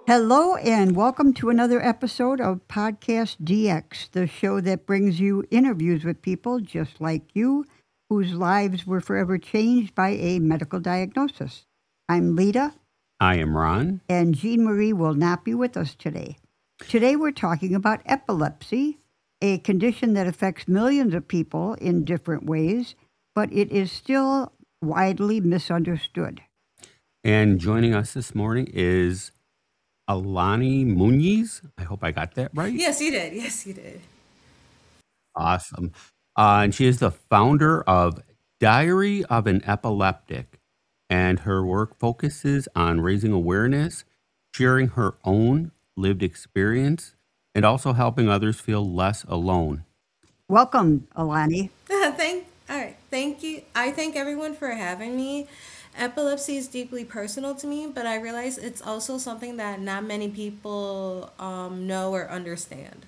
Hello, and welcome to another episode of Podcast DX, the show that brings you interviews with people just like you whose lives were forever changed by a medical diagnosis. I'm Lita, I am Ron. and Jean Marie will not be with us today. Today, we're talking about epilepsy, a condition that affects millions of people in different ways, but it is still widely misunderstood. And joining us this morning is Alani Muniz. I hope I got that right. Yes, you did. Yes, you did. Awesome. And she is the founder of Diary of an Epileptic. And her work focuses on raising awareness, sharing her own lived experience, and also helping others feel less alone. Welcome, Alani. Thank you. I thank everyone for having me. Epilepsy is deeply personal to me, but I realize it's also something that not many people know or understand.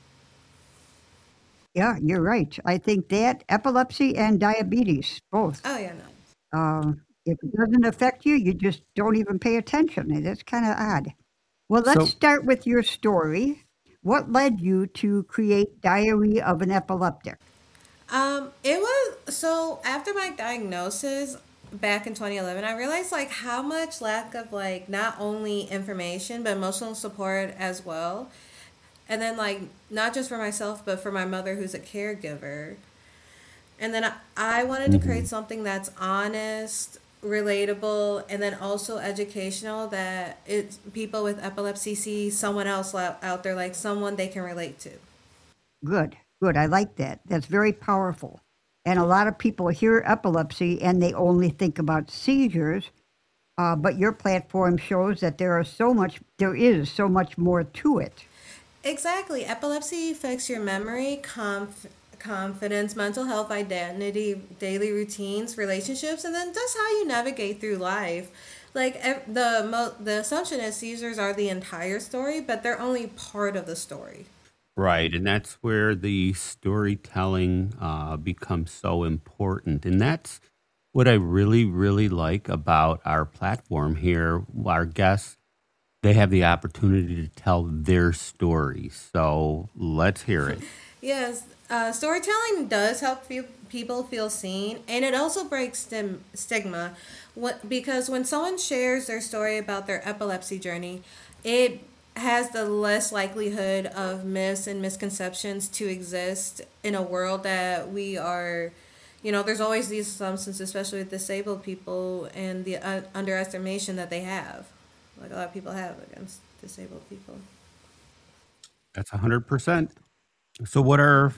Yeah, you're right. I think that epilepsy and diabetes, both. Oh yeah, no. If it doesn't affect you, you just don't even pay attention. And that's kind of odd. Well, let's So, start with your story. What led you to create Diary of an Epileptic? It was so after my diagnosis back in 2011, I realized like how much lack of like not only information but emotional support as well. And then like not just for myself but for my mother who's a caregiver. And then I wanted to create mhm. something that's honest, relatable, and then also educational that it's people with epilepsy see someone else out there like someone they can relate to. Good, good. I like that. That's very powerful. And a lot of people hear epilepsy and they only think about seizures. But your platform shows that there is so much more to it. Exactly. Epilepsy affects your memory, confidence, mental health, identity, daily routines, relationships, and then just how you navigate through life. Like the assumption is seizures are the entire story, but they're only part of the story. Right. And that's where the storytelling becomes so important. And that's what I really, really like about our platform here. Our guests, they have the opportunity to tell their stories. So let's hear it. Yes, storytelling does help people feel seen, and it also breaks stigma. Because when someone shares their story about their epilepsy journey, it has the less likelihood of myths and misconceptions to exist in a world that we are. There's always these assumptions, especially with disabled people, and the underestimation that they have, like a lot of people have against disabled people. That's 100%. So, what are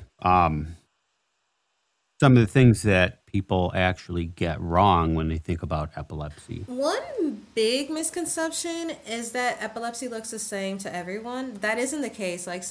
some of the things that people actually get wrong when they think about epilepsy? One big misconception is that epilepsy looks the same to everyone. That isn't the case. Like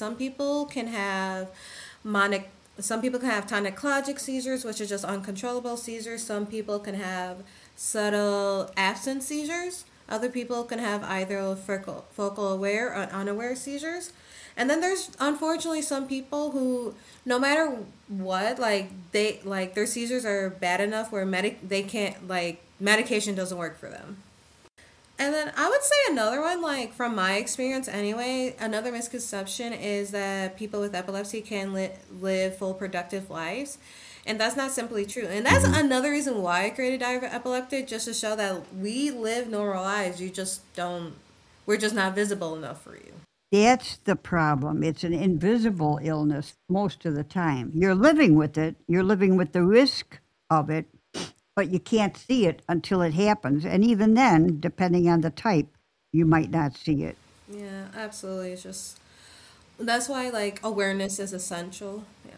monic some people can have tonic-clonic seizures, which are just uncontrollable seizures. Some people can have subtle absent seizures. Other people can have either focal aware or unaware seizures. And then there's unfortunately some people who no matter what, like their seizures are bad enough where they can't like medication doesn't work for them. And then I would say another one, like from my experience anyway, another misconception is that people with epilepsy can live full productive lives. And that's not simply true. And that's Hmm. another reason why I created Diary of an Epileptic, just to show that we live normal lives. You just don't, we're just not visible enough for you. That's the problem. It's an invisible illness most of the time. You're living with it, you're living with the risk of it, but you can't see it until it happens. And even then, depending on the type, you might not see it. Yeah, absolutely. It's just, that's why like awareness is essential. Yeah.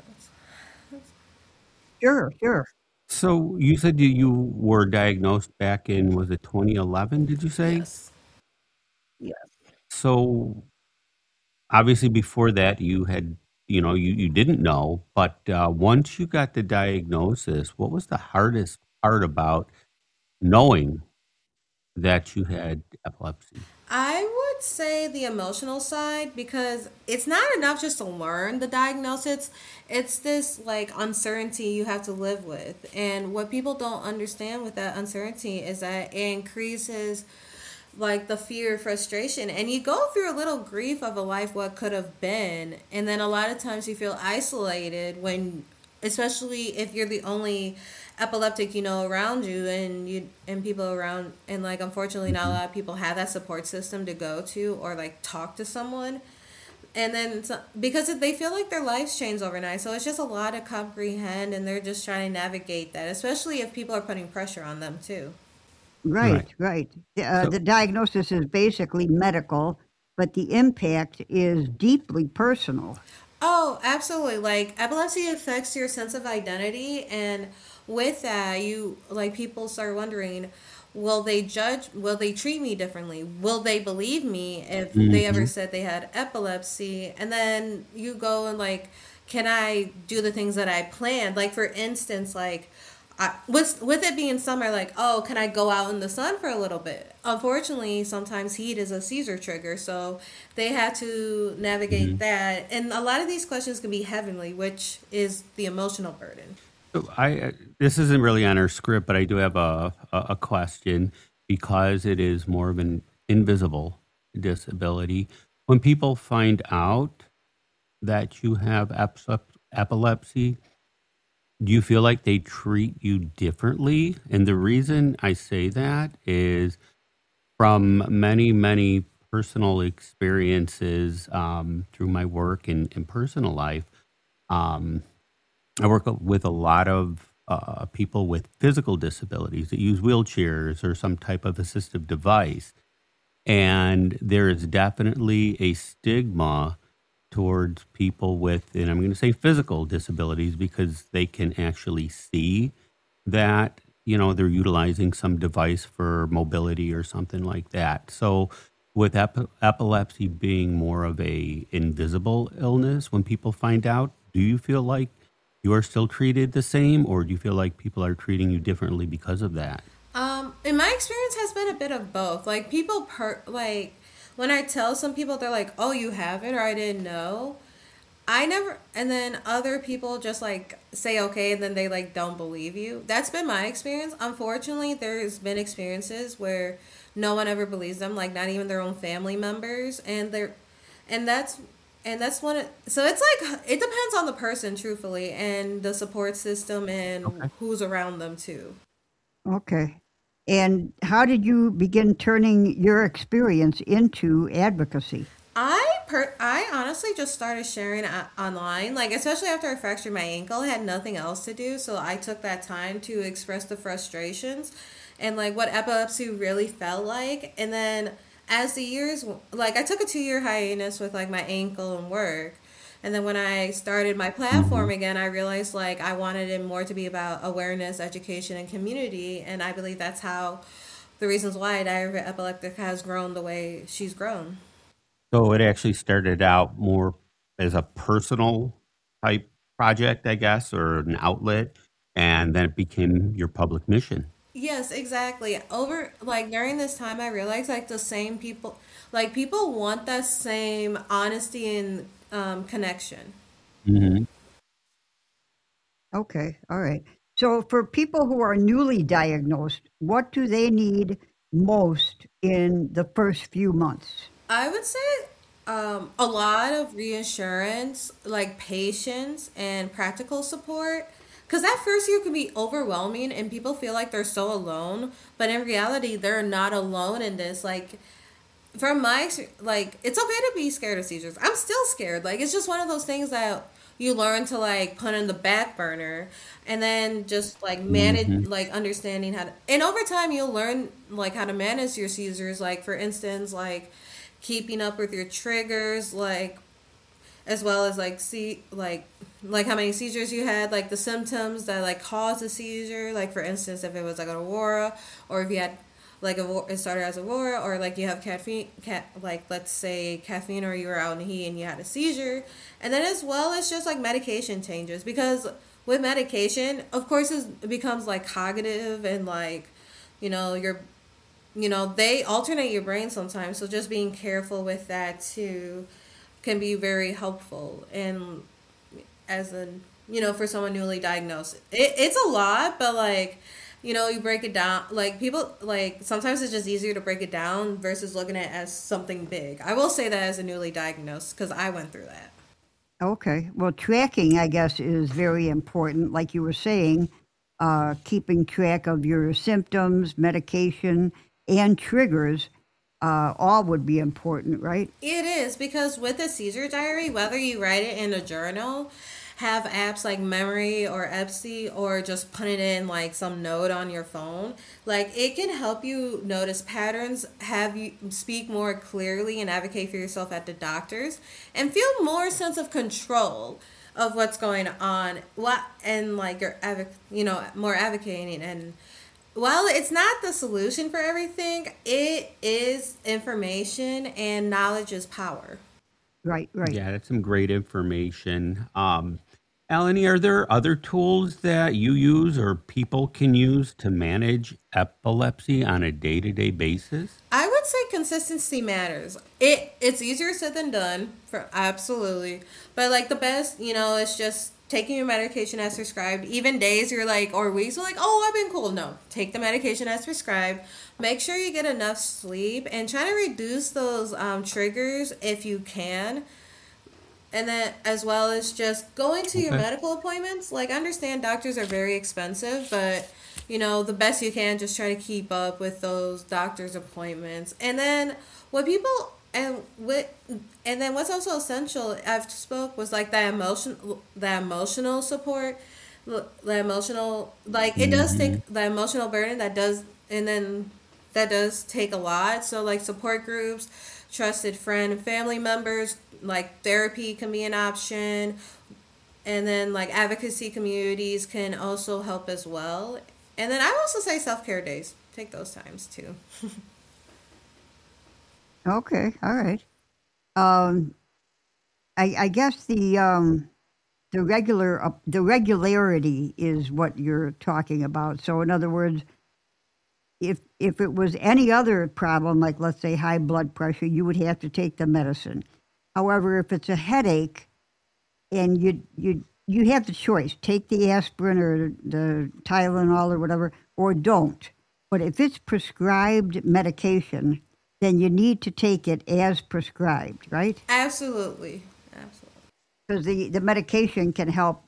Sure, sure. So, you said you were diagnosed back in, was it 2011, did you say? Yes. Yes. So, obviously, before that, you had, you didn't know, but once you got the diagnosis, what was the hardest part about knowing that you had epilepsy? I would say the emotional side because it's not enough just to learn the diagnosis. It's this like uncertainty you have to live with. And what people don't understand with that uncertainty is that it increases like the fear, frustration, and you go through a little grief of a life what could have been, and then a lot of times you feel isolated when, especially if you're the only epileptic around you, and people around, and like unfortunately not a Mhm. lot of people have that support system to go to or like talk to someone, and then because they feel like their lives change overnight, so it's just a lot to comprehend, and they're just trying to navigate that, especially if people are putting pressure on them too. Right. Right, right. So The diagnosis is basically medical, but the impact is deeply personal. Oh, absolutely. Like epilepsy affects your sense of identity, and with that, you like people start wondering, will they treat me differently? Will they believe me if they ever mhm. said they had epilepsy? And then you go and like, can I do the things that I planned? Like for instance, like with it being summer, like, oh, can I go out in the sun for a little bit? Unfortunately, sometimes heat is a seizure trigger, so they had to navigate Mhm. that. And a lot of these questions can be heavenly, which is the emotional burden. So this isn't really on our script, but I do have a question because it is more of an invisible disability. When people find out that you have epilepsy, do you feel like they treat you differently? And the reason I say that is from many, many personal experiences through my work and personal life. Um, I work with a lot of people with physical disabilities that use wheelchairs or some type of assistive device. And there is definitely a stigma towards people with, and I'm going to say physical disabilities because they can actually see that, they're utilizing some device for mobility or something like that. So, with epilepsy being more of a invisible illness, when people find out, do you feel like you are still treated the same, or do you feel like people are treating you differently because of that? In my experience, has been a bit of both. Like like when I tell some people, they're like, "Oh, you have it," or "I didn't know." I never, and then other people just like say okay, and then they like don't believe you. That's been my experience. Unfortunately, there's been experiences where no one ever believes them, like not even their own family members, and that's and that's one. So it's like it depends on the person, truthfully, and the support system and Okay. who's around them too. Okay. And how did you begin turning your experience into advocacy? I honestly just started sharing online, like especially after I fractured my ankle, I had nothing else to do, so I took that time to express the frustrations and like what epilepsy really felt like. And then as the years, like I took a 2 year hiatus with like my ankle and work. And then when I started my Hmm. platform again, I realized like I wanted it more to be about awareness, education, and community. And I believe that's how the reasons why Diary of an Epileptic has grown the way she's grown. So it actually started out more as a personal type project, I guess, or an outlet, and then it became your public mission. Yes, exactly. Over like during this time, I realized like the same people, like people want that same honesty and connection. Hmm. Okay, all right. So, for people who are newly diagnosed, what do they need most in the first few months? I would say a lot of reassurance, like patience and practical support. Because that first year can be overwhelming and people feel like they're so alone. But in reality, they're not alone in this. Like, from like, it's okay to be scared of seizures. I'm still scared. Like, it's just one of those things that you learn to, like, put in the back burner and then just, like, manage, Hmm. like, understanding how to. And over time, you'll learn, like, how to manage your seizures. Like, for instance, like, keeping up with your triggers, like as well as like see like how many seizures you had, like the symptoms that like cause a seizure. Like for instance, if it was like an aurora, or if you had like it started as aurora, or like you have like let's say caffeine, or you were out in the heat and you had a seizure, and then as well as just like medication changes, because with medication, of course, it becomes like cognitive and like your they alternate your brain sometimes, so just being careful with that too can be very helpful. And as an for someone newly diagnosed, it's a lot, but like you break it down. Like people, like sometimes it's just easier to break it down versus looking at it as something big. I will say that as a newly diagnosed because I went through that. Okay. Well, tracking, I guess, is very important. Like you were saying, keeping track of your symptoms, medication, and triggers, all would be important, right? It is because with a seizure diary, whether you write it in a journal, have apps like Memory or Etsy, or just put it in like some note on your phone, like it can help you notice patterns, have you speak more clearly and advocate for yourself at the doctors, and feel more sense of control of what's going on. What and like you're more advocating. And while it's not the solution for everything, it is information, and knowledge is power. Right, right. Yeah, that's some great information. Eleni, are there other tools that you use or people can use to manage epilepsy on a day-to-day basis? I would say consistency matters. It's easier said than done, for absolutely. But like the best, it's just taking your medication as prescribed. Even days you're like, or weeks you're like, oh, I've been cool. No, take the medication as prescribed. Make sure you get enough sleep and try to reduce those triggers if you can. And then, as well as just going to your Okay. medical appointments. Like, I understand doctors are very expensive, but the best you can, just try to keep up with those doctor's appointments. And then, what people and then what's also essential I've spoke was like the emotional support, the emotional, like it does Hmm. take the emotional burden that does, and then that does take a lot. So like support groups, trusted friend and family members, like therapy can be an option, and then like advocacy communities can also help as well. And then I also say self-care days. Take those times too. Okay, all right. Um, I guess the regularity is what you're talking about. So, in other words, if it was any other problem, like let's say high blood pressure, you would have to take the medicine. However, if it's a headache and you have the choice, take the aspirin or the Tylenol or whatever, or don't. But if it's prescribed medication, then you need to take it as prescribed, right? Absolutely. Absolutely. Because the medication can help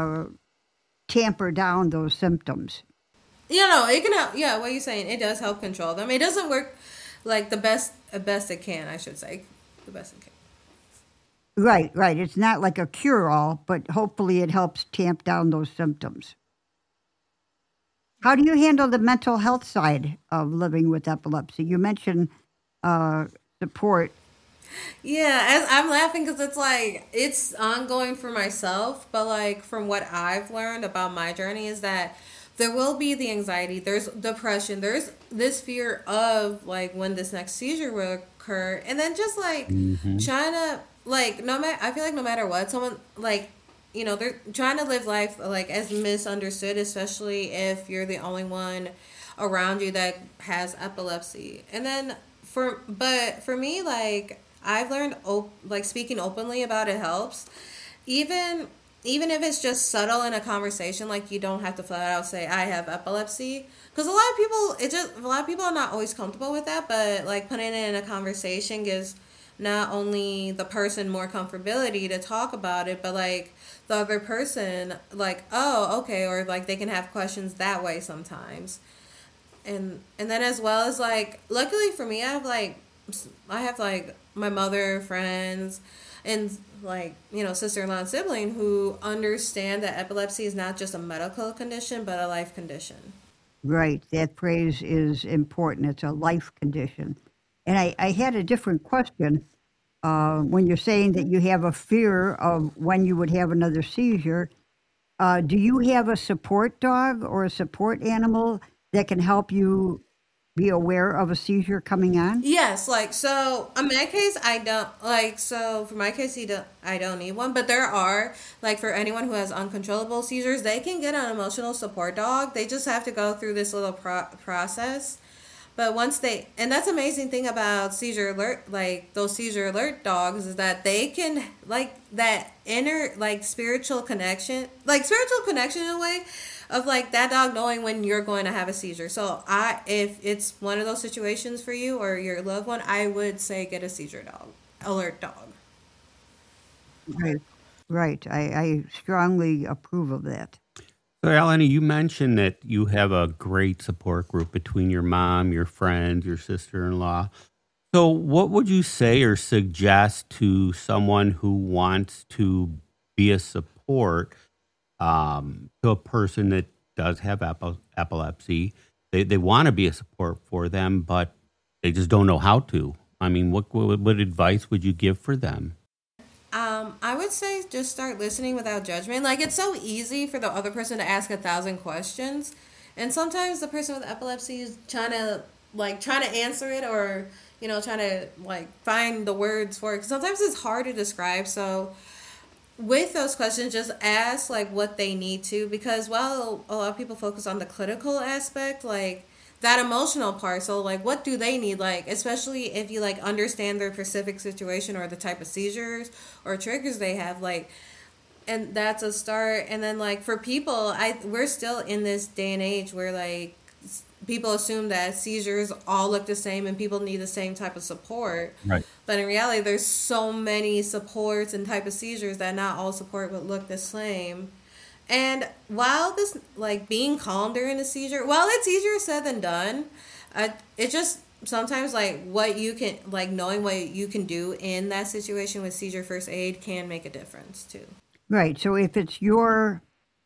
tamper down those symptoms. It can help. Yeah, what you're saying, it does help control them. It doesn't work like the best it can, I should say. The best it can. Right, right. It's not like a cure all, but hopefully it helps tamp down those symptoms. How do you handle the mental health side of living with epilepsy? You mentioned uh, support. Yeah, as I'm laughing because it's like it's ongoing for myself, but like from what I've learned about my journey is that there will be the anxiety, there's depression, there's this fear of like when this next seizure will occur, and then just like Hmm. trying to like no matter I feel like no matter what someone like they're trying to live life like as misunderstood, especially if you're the only one around you that has epilepsy. And then for me, like I've learned like speaking openly about it helps, even even if it's just subtle in a conversation. Like you don't have to flat out say I have epilepsy, because a lot of people are not always comfortable with that. But like putting it in a conversation gives not only the person more comfortability to talk about it, but like the other person like, oh, okay, or like they can have questions that way sometimes. And then as well as like luckily for me, I have like my mother, friends, and like sister-in-law and sibling who understand that epilepsy is not just a medical condition but a life condition. Right, that phrase is important. It's a life condition. And I had a different question. When you're saying that you have a fear of when you would have another seizure, do you have a support dog or a support animal that can help you be aware of a seizure coming on? Yes, like so in my case I don't like so for my case I don't need one, but there are like for anyone who has uncontrollable seizures, they can get an emotional support dog. They just have to go through this little process. But once they, and that's the amazing thing about seizure alert, like those seizure alert dogs, is that they can, like, that inner, like, spiritual connection in a way, of like that dog knowing when you're going to have a seizure. So if it's one of those situations for you or your loved one, I would say get a seizure dog, alert dog. Right. Right. I strongly approve of that. So, Eleni, you mentioned that you have a great support group between your mom, your friends, your sister-in-law. So, what would you say or suggest to someone who wants to be a support to a person that does have epilepsy? They want to be a support for them, but they just don't know how to. I mean, what advice would you give for them? I would say just start listening without judgment. Like it's so easy for the other person to ask 1,000 questions, and sometimes the person with epilepsy is trying to answer it, or trying to like find the words for it. 'Cause sometimes it's hard to describe. So with those questions, just ask like what they need to, because while a lot of people focus on the clinical aspect, like that emotional part, so like what do they need, like especially if you like understand their specific situation or the type of seizures or triggers they have, like, and that's a start. And then like for people, we're still in this day and age where like people assume that seizures all look the same and people need the same type of support. Right. But in reality, there's so many supports and type of seizures that not all support would look the same. And while this, like being calm during a seizure, while it's easier said than done, it just sometimes like what you can, like knowing what you can do in that situation with seizure first aid can make a difference too. Right. So if it's your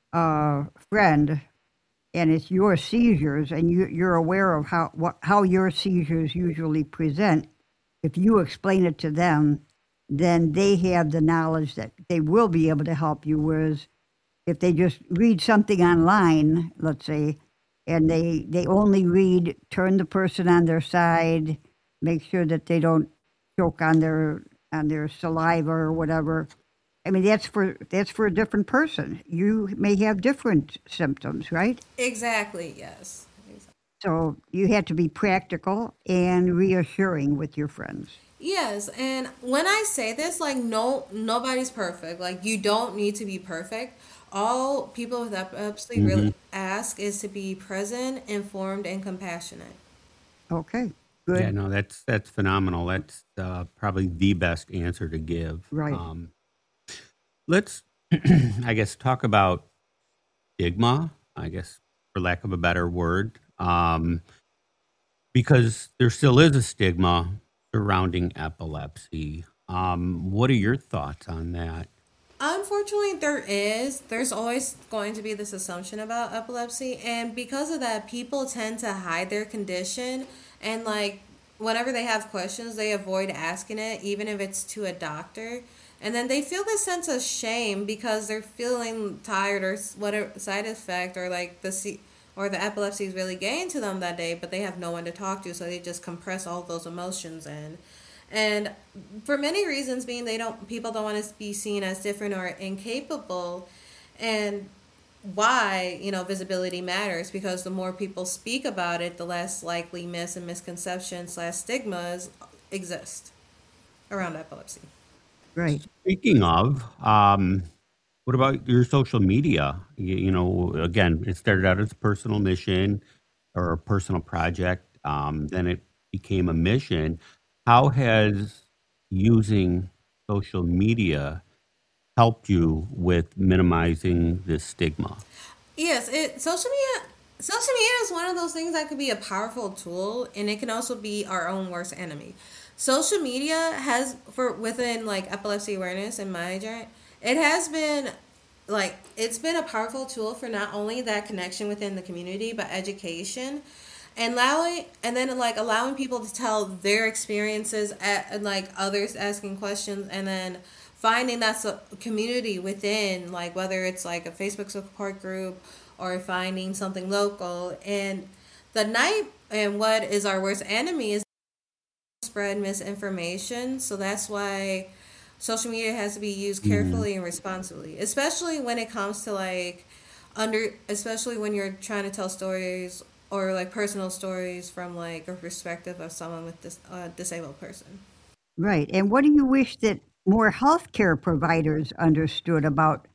friend and it's your seizures, and you're aware of how your seizures usually present, if you explain it to them, then they have the knowledge that they will be able to help you. Whereas if they just read something online, let's say, and they only read, turn the person on their side, make sure that they don't choke on their saliva or whatever. I mean, that's for a different person. You may have different symptoms, right? Exactly, yes. So you have to be practical and reassuring with your friends. Yes, and when I say this, like nobody's perfect. Like you don't need to be perfect. All people with epilepsy Hmm. really ask is to be present, informed, and compassionate. Okay, Yeah, good, no, that's phenomenal. That's probably the best answer to give. right. Let's, I guess, talk about stigma. I guess, for lack of a better word, because there still is a stigma surrounding epilepsy. What are your thoughts on that? Unfortunately, there's always going to be this assumption about epilepsy, and because of that, people tend to hide their condition, and like whenever they have questions, they avoid asking it, even if it's to a doctor. And then they feel this sense of shame because they're feeling tired or whatever side effect, or like or the epilepsy is really getting to them that day, but they have no one to talk to, so they just compress all those emotions in. And for many reasons, being people don't want to be seen as different or incapable. And why visibility matters, because the more people speak about it, the less likely myths and misconceptions slash stigmas exist around epilepsy. Right. Speaking of, what about your social media? Again, it started out as a personal mission or a personal project. Then it became a mission. How has using social media helped you with minimizing this stigma? Yes, social media is one of those things that could be a powerful tool, and it can also be our own worst enemy. Social media has, for within like epilepsy awareness and my journey, it has been like it's been a powerful tool for not only that connection within the community but education, and allowing people to tell their experiences and like others asking questions, and then finding that's a community within, like whether it's like a Facebook support group or finding something local. And the night, and what is our worst enemy is spread misinformation. So that's why social media has to be used Mhm. carefully and responsibly, especially when it comes to like especially when you're trying to tell stories or like personal stories from like a perspective of someone with this disabled person. Right. And what do you wish that more healthcare providers understood about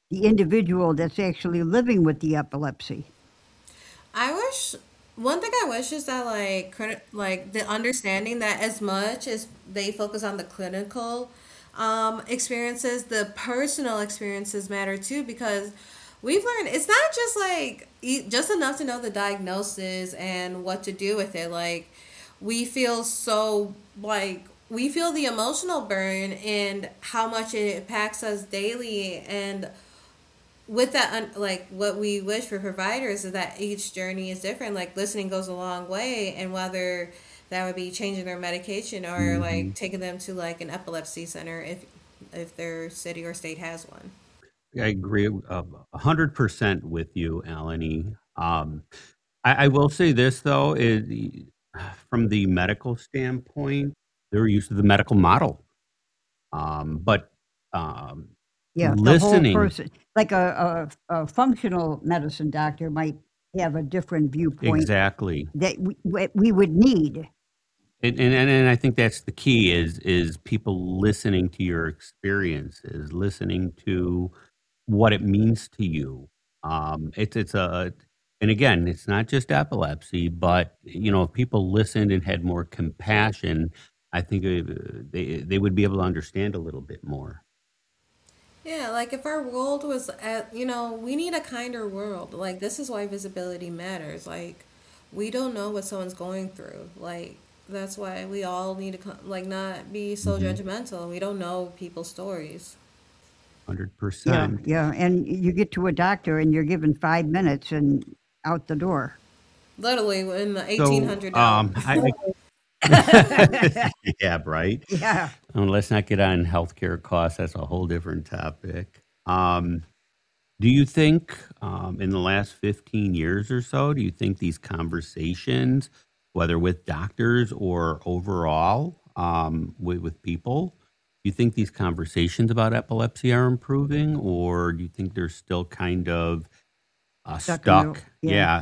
the individual that's actually living with the epilepsy. I wish one thing I wish is that like the understanding that as much as they focus on the clinical experiences, the personal experiences matter too because we've learned it's not just like just enough to know the diagnosis and what to do with it. Like we feel so like we feel the emotional burn and how much it impacts us daily and with that like what we wish for providers is that each journey is different, like listening goes a long way, and whether that would be changing their medication or Hmm. like taking them to like an epilepsy center if their city or state has one. I agree 100% with you, Eleni. I will say this though, is from the medical standpoint, they're used to the medical model. But um, Yeah, the whole listening, person, like a functional medicine doctor might have a different viewpoint exactly. that we would need. And I think that's the key is people listening to your experiences, listening to what it means to you. It's a and again, it's not just epilepsy, but if people listened and had more compassion, I think they would be able to understand a little bit more. Yeah, like if our world was at, we need a kinder world. Like this is why visibility matters. Like we don't know what someone's going through. Like that's why we all need to like not be so Hmm. judgmental. We don't know people's stories. Yeah, 100%. yeah, and you get to a doctor and you're given 5 minutes and out the door. Literally in the So 1800 dollar. yeah, right. Yeah. Let's not get on healthcare costs. That's a whole different topic. Do you think, in the last 15 years or so, do you think these conversations, whether with doctors or overall with people, do you think these conversations about epilepsy are improving, or do you think they're still kind of Stuck in the, stuck? yeah. Yeah.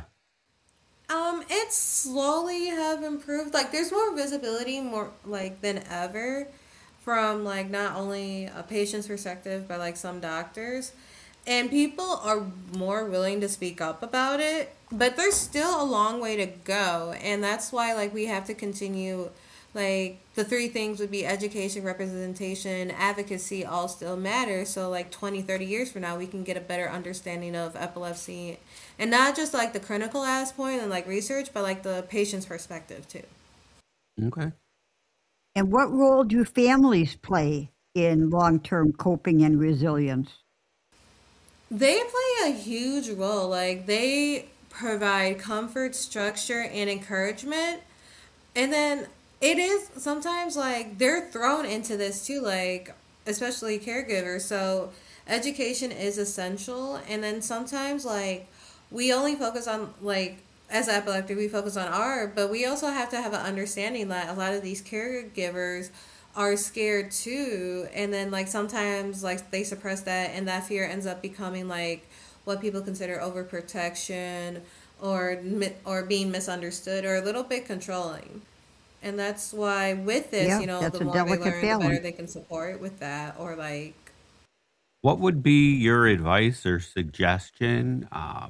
It slowly have improved. Like there's more visibility more like than ever from like not only a patient's perspective but like some doctors. And people are more willing to speak up about it, but there's still a long way to go, and that's why like we have to continue like the three things would be education, representation, advocacy all still matter, so like 20, 30 years from now we can get a better understanding of epilepsy and not just like the clinical aspect and like research but like the patient's perspective too. Okay. And what role do families play in long-term coping and resilience? They play a huge role. Like they provide comfort, structure, and encouragement. And then it is sometimes like they're thrown into this too, like especially caregivers. So education is essential. And then sometimes like we only focus on like as epileptic we focus on art, but we also have to have an understanding that a lot of these caregivers are scared too, and then like sometimes like they suppress that and that fear ends up becoming like what people consider overprotection or being misunderstood or a little bit controlling. And that's why with this, Yeah, the that's a more they delicate learn, the better balance. they can support with that or like What would be your advice or suggestion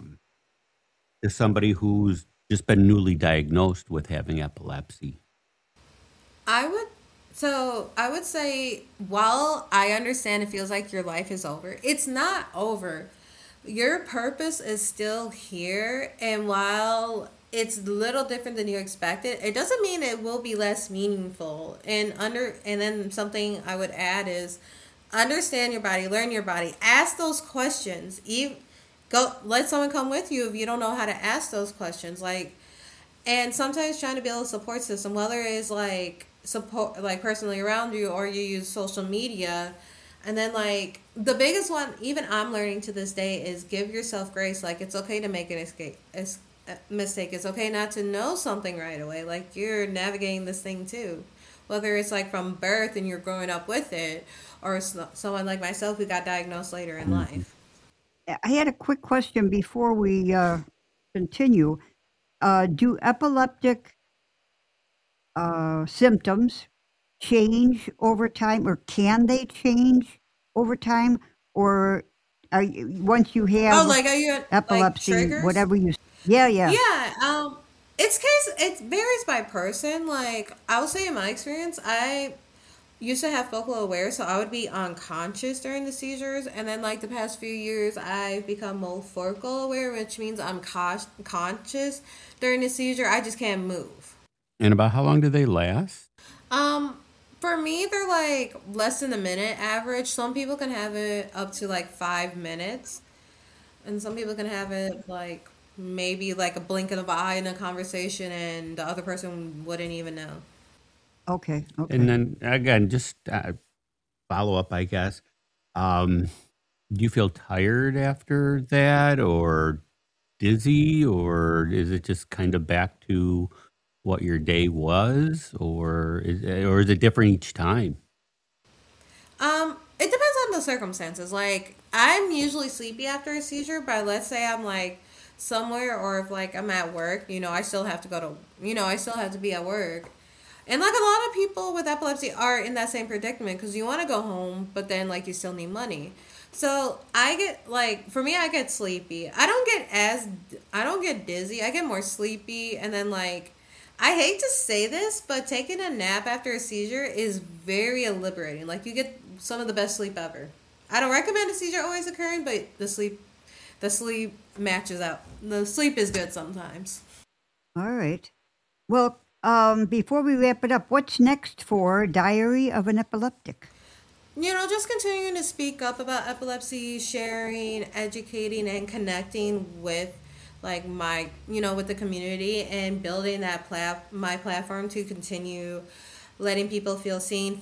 to somebody who's just been newly diagnosed with having epilepsy? I would I would say while I understand it feels like your life is over, it's not over. Your purpose is still here, and while it's a little different than you expected, it doesn't mean it will be less meaningful. And then something I would add is understand your body, learn your body, ask those questions. Go let someone come with you if you don't know how to ask those questions. Like and sometimes trying to build a support system, whether it's like support like personally around you or you use social media. And then like the biggest one even I'm learning to this day is give yourself grace. Like it's okay to make an escape a mistake. It's okay not to know something right away. Like you're navigating this thing too, whether it's like from birth and you're growing up with it, or someone like myself who got diagnosed later in Mhm. life. I had a quick question before we continue. Do epileptic symptoms change over time, or can they change over time, or Once you Oh, have like are you like epilepsy, triggers? whatever you, yeah, yeah, Yeah, it varies by person. Like I would say in my experience, I used to have focal aware, so I would be unconscious during the seizures, and then like the past few years, I've become more focal aware, which means I'm conscious during the seizure. I just can't move. And about how long do they last? Um, for me, they're like less than a minute average. Some people can have it up to like 5 minutes, and some people can have it like maybe like a blink of an eye in a conversation, and the other person wouldn't even know. okay, And okay. then again, just follow up, I guess. Um, do you feel tired after that, or dizzy, or is it just kind of back to what your day was, or is it different each time? It depends on the circumstances. Like, I'm usually sleepy after a seizure, but let's say I'm like somewhere or if like I'm at work, I still have to I still have to be at work. And like a lot of people with epilepsy are in that same predicament because you want to go home, but then like you still need money. So I get like for me, I get sleepy. I don't get dizzy. I get more sleepy, and then like I hate to say this, but taking a nap after a seizure is very liberating. Like you get some of the best sleep ever. I don't recommend a seizure always occurring, but the sleep matches out. The sleep is good sometimes. All right. Well, before we wrap it up, what's next for Diary of an Epileptic? Just continuing to speak up about epilepsy, sharing, educating, and connecting with like with the community and building my platform to continue letting people feel seen,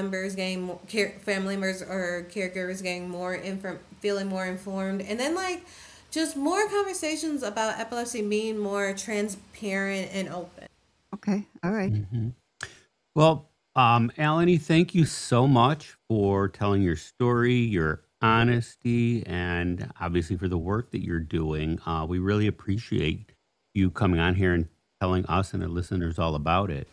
family members or caregivers getting feeling more informed, and then like just more conversations about epilepsy being more transparent and open. Okay, all right. Hmm. Well, Alani, thank you so much for telling your story, your honesty, and obviously for the work that you're doing. We really appreciate you coming on here and telling us and the listeners all about it.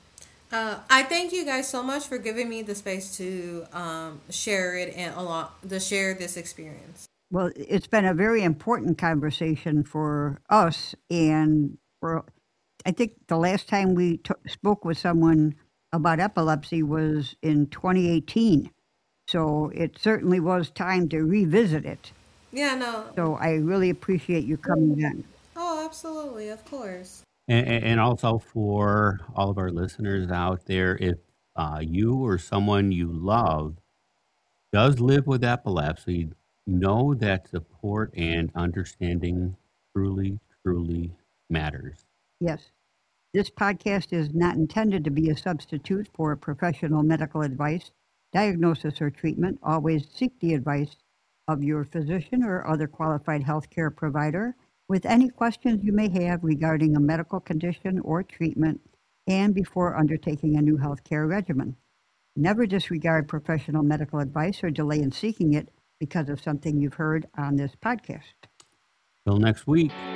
I thank you guys so much for giving me the space to share it and to share this experience. Well, it's been a very important conversation for us, and for I think the last time we spoke with someone about epilepsy was in 2018. So it certainly was time to revisit it. Yeah, no. So I really appreciate you coming in. Oh, absolutely, of course. And also for all of our listeners out there, if you or someone you love does live with epilepsy, know that support and understanding truly, truly matters. Yes. This podcast is not intended to be a substitute for professional medical advice, diagnosis, or treatment. Always seek the advice of your physician or other qualified healthcare provider with any questions you may have regarding a medical condition or treatment and before undertaking a new healthcare regimen. Never disregard professional medical advice or delay in seeking it because of something you've heard on this podcast. Till next week.